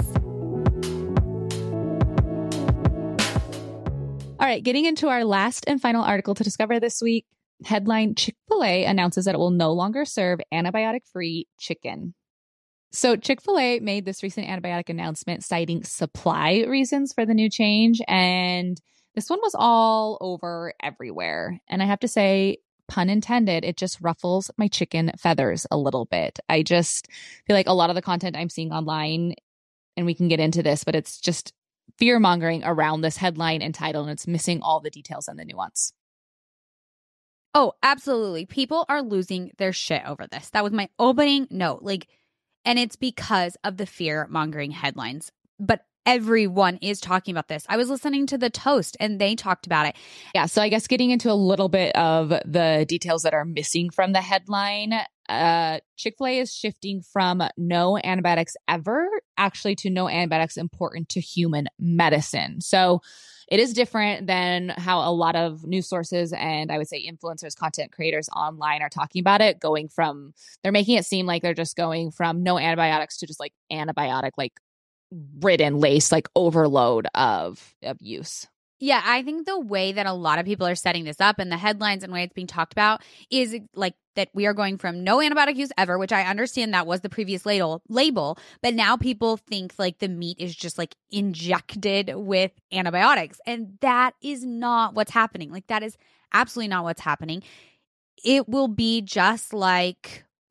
Speaker 3: All right, getting into our last and final article to discover this week. Headline: Chick-fil-A announces that it will no longer serve antibiotic-free chicken. So Chick-fil-A made this recent antibiotic announcement citing supply reasons for the new change, and this one was all over everywhere. And I have to say, pun intended, it just ruffles my chicken feathers a little bit. I just feel like a lot of the content I'm seeing online, and we can get into this, but it's just fear-mongering around this headline and title, and it's missing all the details and the nuance.
Speaker 1: Oh, absolutely. People are losing their shit over this. That was my opening note. Like, and it's because of the fear-mongering headlines. But everyone is talking about this. I was listening to The Toast and they talked about it.
Speaker 3: Yeah, so I guess getting into a little bit of the details that are missing from the headline, uh, Chick-fil-A is shifting from no antibiotics ever actually to no antibiotics important to human medicine. So it is different than how a lot of news sources and I would say influencers, content creators online are talking about it, going from, they're making it seem like they're just going from no antibiotics to just like antibiotic, like ridden, lace, like overload of, of use.
Speaker 1: Yeah, I think the way that a lot of people are setting this up and the headlines and way it's being talked about is like that we are going from no antibiotic use ever, which I understand that was the previous label, label, but now people think like the meat is just like injected with antibiotics. And that is not what's happening. Like that is absolutely not what's happening. It will be just like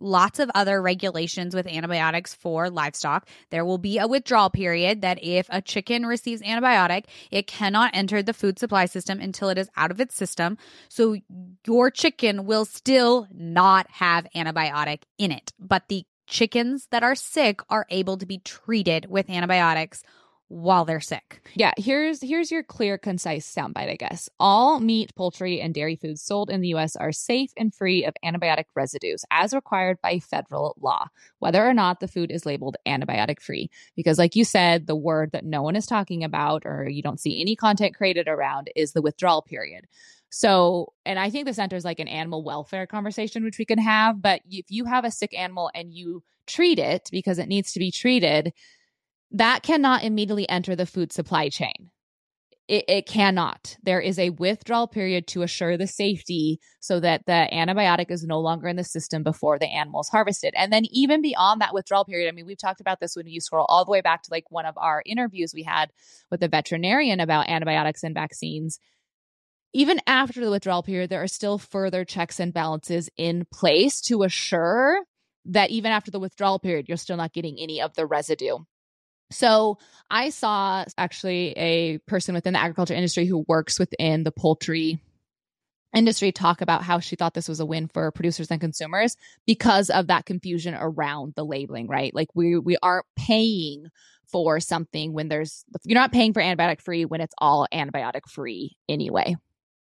Speaker 1: lots of other regulations with antibiotics for livestock. There will be a withdrawal period that if a chicken receives antibiotic, it cannot enter the food supply system until it is out of its system. So your chicken will still not have antibiotic in it, but the chickens that are sick are able to be treated with antibiotics while they're sick.
Speaker 3: Yeah, here's here's your clear, concise soundbite, I guess. All meat, poultry, and dairy foods sold in the U S are safe and free of antibiotic residues as required by federal law, whether or not the food is labeled antibiotic free. Because like you said, the word that no one is talking about or you don't see any content created around is the withdrawal period. So, and I think this enters like an animal welfare conversation, which we can have, but if you have a sick animal and you treat it because it needs to be treated, that cannot immediately enter the food supply chain. It, it cannot. There is a withdrawal period to assure the safety so that the antibiotic is no longer in the system before the animal is harvested. And then even beyond that withdrawal period, I mean, we've talked about this when you scroll all the way back to like one of our interviews we had with a veterinarian about antibiotics and vaccines. Even after the withdrawal period, there are still further checks and balances in place to assure that even after the withdrawal period, you're still not getting any of the residue. So I saw actually a person within the agriculture industry who works within the poultry industry talk about how she thought this was a win for producers and consumers because of that confusion around the labeling, right? Like we we aren't paying for something when there's, you're not paying for antibiotic free when it's all antibiotic free anyway.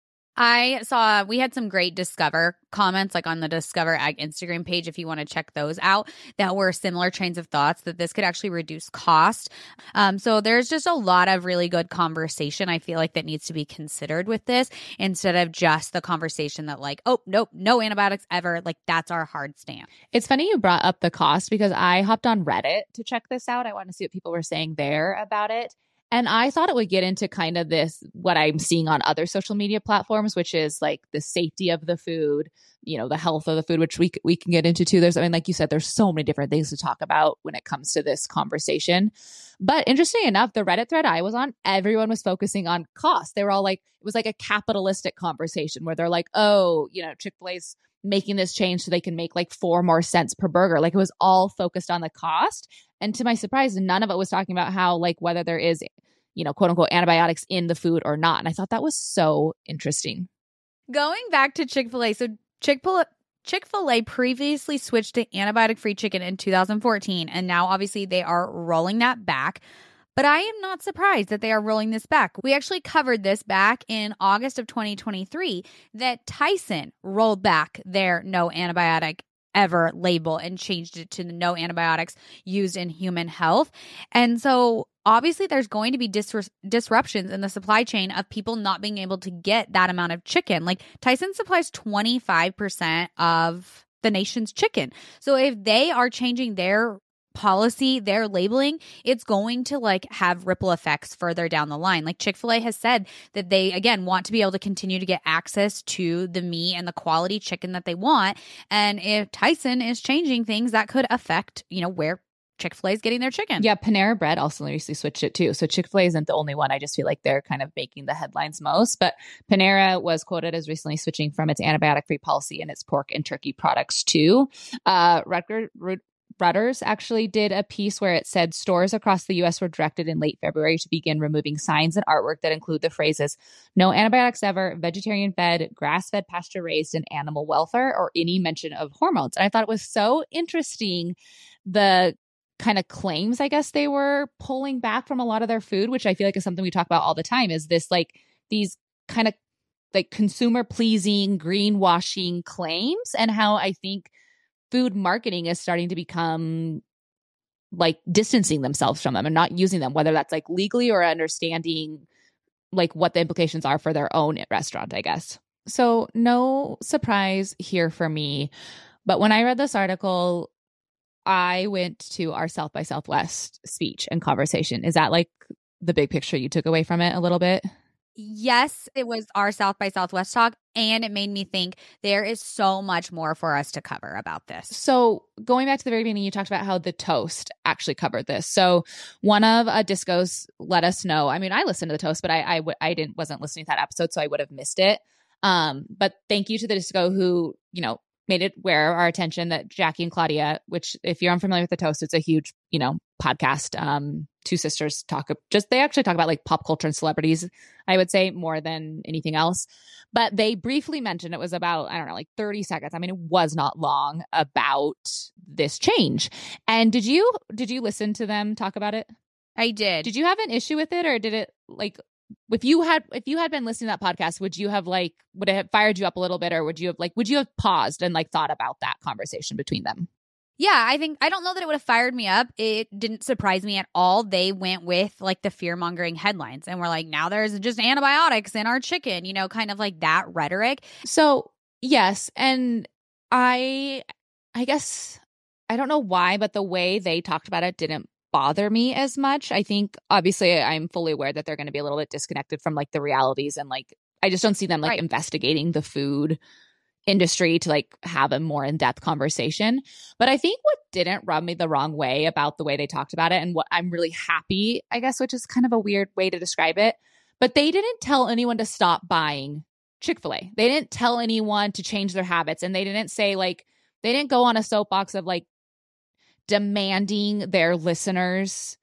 Speaker 1: I saw, we had some great Discover comments like on the Discover Ag Instagram page if you want to check those out that were similar trains of thoughts that this could actually reduce cost. Um, so there's just a lot of really good conversation I feel like that needs to be considered with this instead of just the conversation that like, oh, nope, no antibiotics ever. Like that's our hard stand.
Speaker 3: It's funny you brought up the cost because I hopped on Reddit to check this out. I want to see what people were saying there about it. And I thought it would get into kind of this, what I'm seeing on other social media platforms, which is like the safety of the food, you know, the health of the food, which we we can get into too. There's, I mean, like you said, there's so many different things to talk about when it comes to this conversation. But interesting enough, the Reddit thread I was on, everyone was focusing on cost. They were all like, it was like a capitalistic conversation where they're like, oh, you know, Chick-fil-A's making this change so they can make like four more cents per burger. Like it was all focused on the cost. And to my surprise, none of it was talking about how like whether there is, you know, quote unquote antibiotics in the food or not. And I thought that was so interesting.
Speaker 1: Going back to Chick-fil-A. So Chick-fil-A Chick-fil-A previously switched to antibiotic-free chicken in two thousand fourteen. And now obviously they are rolling that back. But I am not surprised that they are rolling this back. We actually covered this back in August of twenty twenty-three that Tyson rolled back their no antibiotic ever label and changed it to the no antibiotics used in human health. And so obviously there's going to be dis- disruptions in the supply chain of people not being able to get that amount of chicken. Like Tyson supplies twenty-five percent of the nation's chicken. So if they are changing their policy, their labeling, it's going to like have ripple effects further down the line. Like Chick-fil-A has said that they, again, want to be able to continue to get access to the meat and the quality chicken that they want. And if Tyson is changing things, that could affect, you know, where Chick-fil-A is getting their chicken.
Speaker 3: Yeah, Panera Bread also recently switched it too. So Chick-fil-A isn't the only one. I just feel like they're kind of making the headlines most. But Panera was quoted as recently switching from its antibiotic-free policy and its pork and turkey products too. Uh, Rutger, Reuters actually did a piece where it said stores across the U S were directed in late February to begin removing signs and artwork that include the phrases no antibiotics ever, vegetarian fed, grass fed, pasture raised, and animal welfare, or any mention of hormones. And I thought it was so interesting the kind of claims, I guess, they were pulling back from a lot of their food, which I feel like is something we talk about all the time, is this like these kind of like consumer pleasing, greenwashing claims, and how I think food marketing is starting to become like distancing themselves from them and not using them, whether that's like legally or understanding like what the implications are for their own restaurant, I guess. So no surprise here for me. But when I read this article, I went to our South by Southwest speech and conversation. Is that like the big picture you took away from it a little bit?
Speaker 1: Yes, it was our South by Southwest talk, and it made me think there is so much more for us to cover about this.
Speaker 3: So going back to the very beginning, you talked about how the Toast actually covered this. So one of uh, Disco's let us know. I mean, I listened to the Toast, but I I, w- I didn't wasn't listening to that episode, so I would have missed it. Um, but thank you to the Disco who, you know, made it wear our attention that Jackie and Claudia, which if you're unfamiliar with The Toast, it's a huge, you know, podcast. Um, two sisters talk just, they actually talk about like pop culture and celebrities, I would say, more than anything else. But they briefly mentioned, it was about, I don't know, like thirty seconds. I mean, it was not long, about this change. And did you, did you listen to them talk about it?
Speaker 1: I did.
Speaker 3: Did you have an issue with it, or did it like, if you had, if you had been listening to that podcast, would you have like, would it have fired you up a little bit, or would you have like, would you have paused and like thought about that conversation between them?
Speaker 1: Yeah, I think, I don't know that it would have fired me up. It didn't surprise me at all. They went with like the fear mongering headlines and we're like, now there's just antibiotics in our chicken, you know, kind of like that rhetoric.
Speaker 3: So yes. And I, I guess, I don't know why, but the way they talked about it didn't bother me as much. I think obviously I'm fully aware that they're going to be a little bit disconnected from like the realities, and like I just don't see them like
Speaker 1: right.
Speaker 3: investigating the food industry to like have a more in-depth conversation. But I think what didn't rub me the wrong way about the way they talked about it, and what I'm really happy, I guess, which is kind of a weird way to describe it, but they didn't tell anyone to stop buying Chick-fil-A. They didn't tell anyone to change their habits, and they didn't say like, they didn't go on a soapbox of like demanding their listeners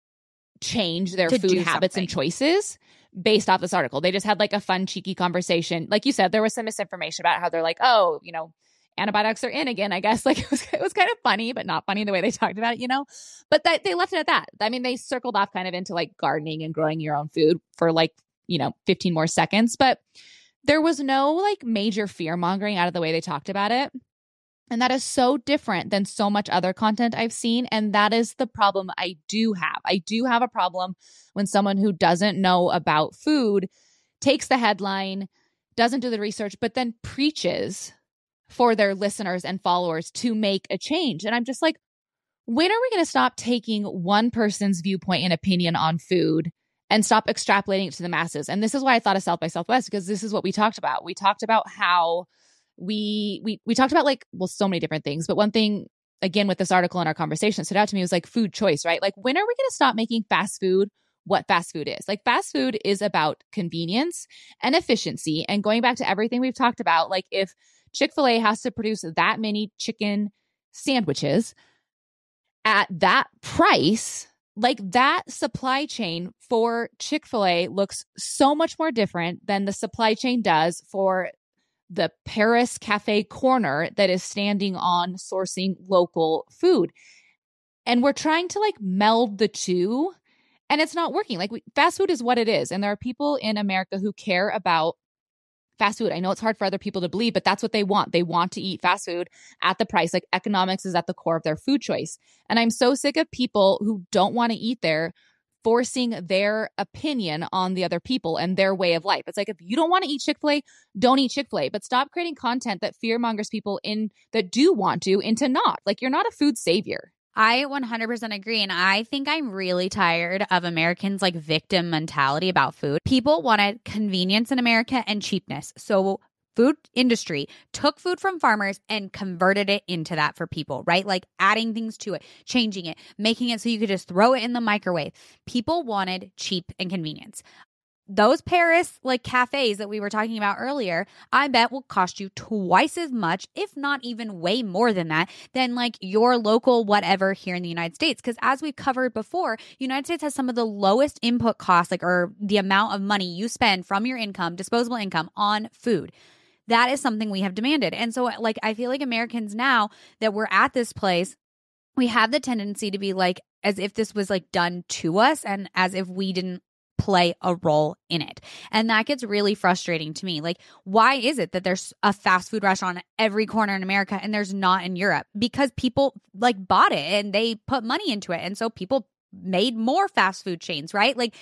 Speaker 3: change their
Speaker 1: To
Speaker 3: food
Speaker 1: do
Speaker 3: habits
Speaker 1: something.
Speaker 3: and choices based off this article. They just had like a fun, cheeky conversation. Like you said, there was some misinformation about how they're like, oh, you know, antibiotics are in again, I guess. Like it was, it was kind of funny, but not funny the way they talked about it, you know? But that they left it at that. I mean, they circled off kind of into like gardening and growing your own food for like, you know, fifteen more seconds. But there was no like major fear mongering out of the way they talked about it. And that is so different than so much other content I've seen. And that is the problem I do have. I do have a problem when someone who doesn't know about food takes the headline, doesn't do the research, but then preaches for their listeners and followers to make a change. And I'm just like, when are we going to stop taking one person's viewpoint and opinion on food and stop extrapolating it to the masses? And this is why I thought of South by Southwest, because this is what we talked about. We talked about how we we we talked about like, well, so many different things. But one thing, again, with this article and our conversation that stood out to me was like food choice, right? Like, when are we going to stop making fast food what fast food is? Like, fast food is about convenience and efficiency. And going back to everything we've talked about, like if Chick-fil-A has to produce that many chicken sandwiches at that price, like that supply chain for Chick-fil-A looks so much more different than the supply chain does for the Paris Cafe corner that is standing on sourcing local food. And we're trying to like meld the two, and it's not working. Like we, fast food is what it is. And there are people in America who care about fast food. I know it's hard for other people to believe, but that's what they want. They want to eat fast food at the price. Like economics is at the core of their food choice. And I'm so sick of people who don't want to eat there forcing their opinion on the other people and their way of life. It's like, if you don't want to eat Chick-fil-A, don't eat Chick-fil-A, but stop creating content that fear mongers people in that do want to into not. Like, you're not a food savior.
Speaker 1: I one hundred percent agree. And I think I'm really tired of Americans' like victim mentality about food. People wanted convenience in America and cheapness. So food industry took food from farmers and converted it into that for people, right? Like adding things to it, changing it, making it so you could just throw it in the microwave. People wanted cheap and convenience. Those Paris like cafes that we were talking about earlier, I bet will cost you twice as much, if not even way more than that, than like your local whatever here in the United States. Because as we've covered before, United States has some of the lowest input costs, like or the amount of money you spend from your income, disposable income on food. That is something we have demanded. And so like, I feel like Americans now that we're at this place, we have the tendency to be like, as if this was like done to us and as if we didn't play a role in it. And that gets really frustrating to me. Like, why is it that there's a fast food restaurant at every corner in America and there's not in Europe? Because people like bought it and they put money into it. And so people made more fast food chains, right? Like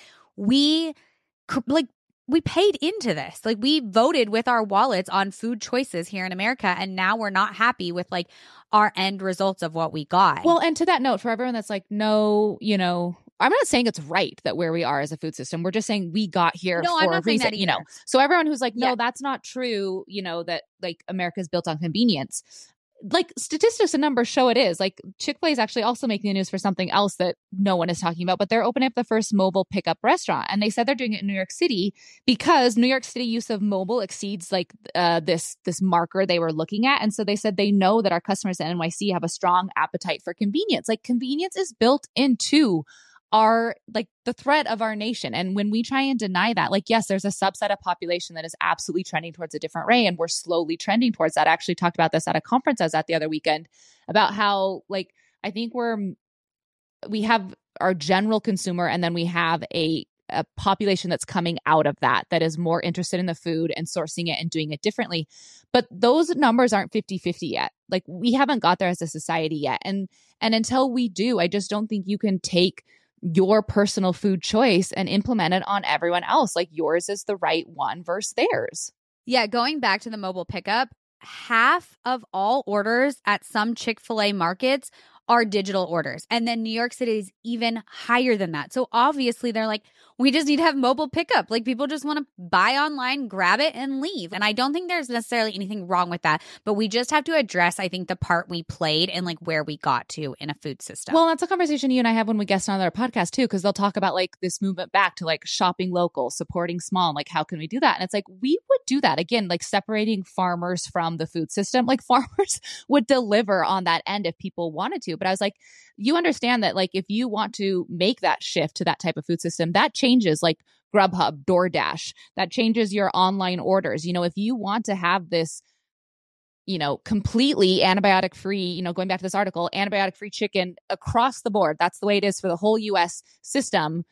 Speaker 1: we like we paid into this. Like we voted with our wallets on food choices here in America. And now we're not happy with like our end results of what we got.
Speaker 3: Well, and to that note, for everyone that's like, no, you know, I'm not saying it's right that where we are as a food system. We're just saying we got here
Speaker 1: no,
Speaker 3: for
Speaker 1: I'm not
Speaker 3: a reason,
Speaker 1: saying that
Speaker 3: you know.
Speaker 1: either.
Speaker 3: So everyone who's like, no,
Speaker 1: Yeah.
Speaker 3: that's not true, you know, that like America's built on convenience. like statistics and numbers show it is. Like Chick-fil-A is actually also making the news for something else that no one is talking about, but they're opening up the first mobile pickup restaurant. And they said they're doing it in New York City because New York City use of mobile exceeds like uh, this, this marker they were looking at. And so they said they know that our customers at N Y C have a strong appetite for convenience. Like convenience is built into are like the thread of our nation. And when we try and deny that, like, yes, there's a subset of population that is absolutely trending towards a different way. And we're slowly trending towards that. I actually talked about this at a conference I was at the other weekend about how, like, I think we're, we have our general consumer and then we have a, a population that's coming out of that, that is more interested in the food and sourcing it and doing it differently. But those numbers aren't fifty-fifty yet. Like we haven't got there as a society yet. And, and until we do, I just don't think you can take your personal food choice and implement it on everyone else. Like yours is the right one versus theirs.
Speaker 1: Yeah, going back to the mobile pickup, half of all orders at some Chick-fil-A markets are digital orders. And then New York City is even higher than that. So obviously they're like, we just need to have mobile pickup. Like people just want to buy online, grab it and leave. And I don't think there's necessarily anything wrong with that, but we just have to address, I think, the part we played and like where we got to in a food system.
Speaker 3: Well, that's a conversation you and I have when we guest on their podcast too, because they'll talk about like this movement back to like shopping local, supporting small, like how can we do that? And it's like, we would do that again, like separating farmers from the food system. Like farmers would deliver on that end if people wanted to. But I was like, you understand that like if you want to make that shift to that type of food system, that changes like Grubhub, DoorDash, that changes your online orders. You know, if you want to have this, you know, completely antibiotic free, you know, going back to this article, antibiotic free chicken across the board, that's the way it is for the whole U S system.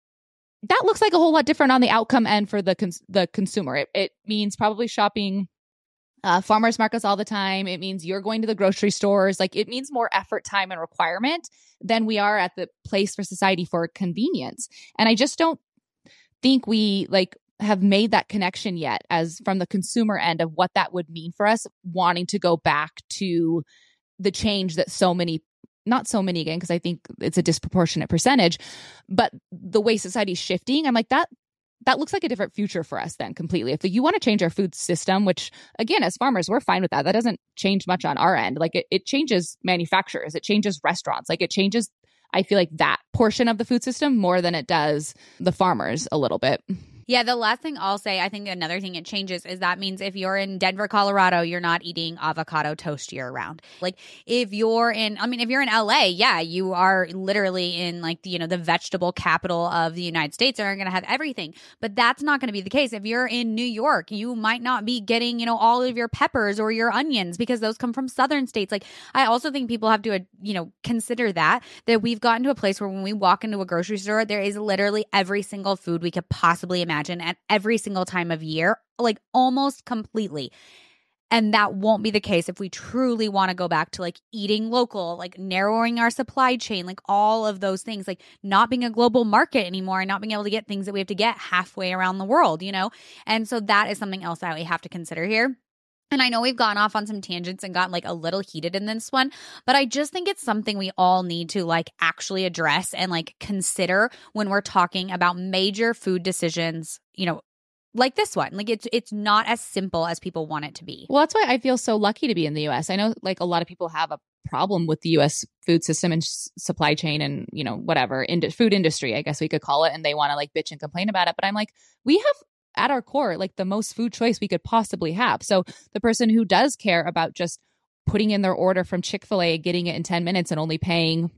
Speaker 3: That looks like a whole lot different on the outcome end for the cons- the consumer. It, it means probably shopping Uh, farmers markets all the time. It means you're going to the grocery stores. Like it means more effort, time, and requirement than we are at the place for society for convenience. And I just don't think we like have made that connection yet as from the consumer end of what that would mean for us wanting to go back to the change that so many, not so many again, because I think it's a disproportionate percentage, but the way society's shifting, I'm like that that looks like a different future for us then completely. If you want to change our food system, which again, as farmers, we're fine with that. That doesn't change much on our end. Like it, it changes manufacturers, it changes restaurants, like it changes, I feel like that portion of the food system more than it does the farmers a little bit.
Speaker 1: Yeah, the last thing I'll say, I think another thing it changes is that means if you're in Denver, Colorado, you're not eating avocado toast year round. Like if you're in, I mean, if you're in L A, yeah, you are literally in like, the, you know, the vegetable capital of the United States and are going to have everything. But that's not going to be the case. If you're in New York, you might not be getting, you know, all of your peppers or your onions because those come from southern states. Like I also think people have to, you know, consider that, that we've gotten to a place where when we walk into a grocery store, there is literally every single food we could possibly imagine at every single time of year, like almost completely. And that won't be the case if we truly want to go back to like eating local, like narrowing our supply chain, like all of those things, like not being a global market anymore and not being able to get things that we have to get halfway around the world, you know? And so that is something else that we have to consider here. And I know we've gone off on some tangents and gotten like a little heated in this one, but I just think it's something we all need to like actually address and like consider when we're talking about major food decisions, you know, like this one. Like it's it's not as simple as people want it to be.
Speaker 3: Well, that's why I feel so lucky to be in the U S. I know like a lot of people have a problem with the U S food system and s- supply chain and, you know, whatever, ind- food industry, I guess we could call it. And they want to like bitch and complain about it. But I'm like, we have at our core, like the most food choice we could possibly have. So the person who does care about just putting in their order from Chick-fil-A, getting it in ten minutes and only paying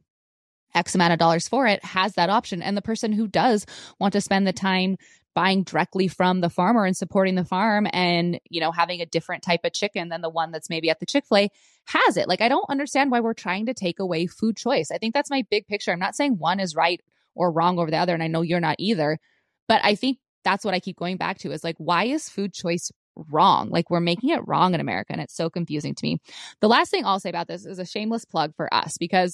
Speaker 3: X amount of dollars for it has that option. And the person who does want to spend the time buying directly from the farmer and supporting the farm and, you know, having a different type of chicken than the one that's maybe at the Chick-fil-A has it. Like, I don't understand why we're trying to take away food choice. I think that's my big picture. I'm not saying one is right or wrong over the other. And I know you're not either, but I think that's what I keep going back to is like, why is food choice wrong? Like we're making it wrong in America and it's so confusing to me. The last thing I'll say about this is a shameless plug for us because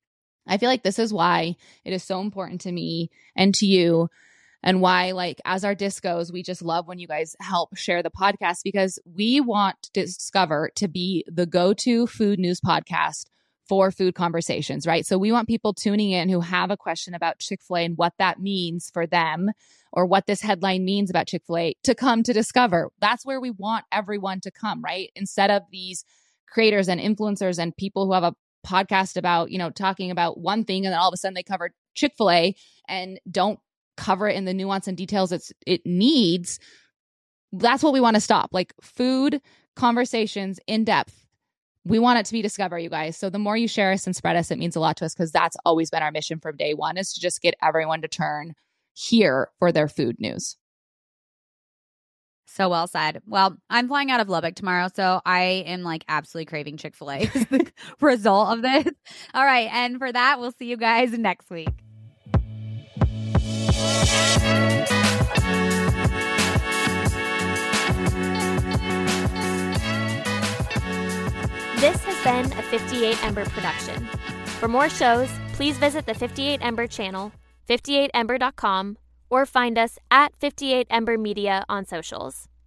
Speaker 3: I feel like this is why it is so important to me and to you and why like as our discos, we just love when you guys help share the podcast because we want Discover to be the go-to food news podcast for food conversations, right? So we want people tuning in who have a question about Chick-fil-A and what that means for them or what this headline means about Chick-fil-A to come to Discover. That's where we want everyone to come, right? Instead of these creators and influencers and people who have a podcast about, you know, talking about one thing, and then all of a sudden they cover Chick-fil-A and don't cover it in the nuance and details it's it needs. That's what we want to stop. Like food conversations in depth. We want it to be discover, you guys. So the more you share us and spread us, it means a lot to us, because that's always been our mission from day one, is to just get everyone to turn here for their food news.
Speaker 1: So well said. Well, I'm flying out of Lubbock tomorrow, so I am like absolutely craving Chick-fil-A as the result of this. All right. And for that, we'll see you guys next week.
Speaker 2: This has been a fifty-eight Ember production. For more shows, please visit the fifty-eight Ember channel, fifty-eight ember dot com, or find us at fifty-eight Ember Media on socials.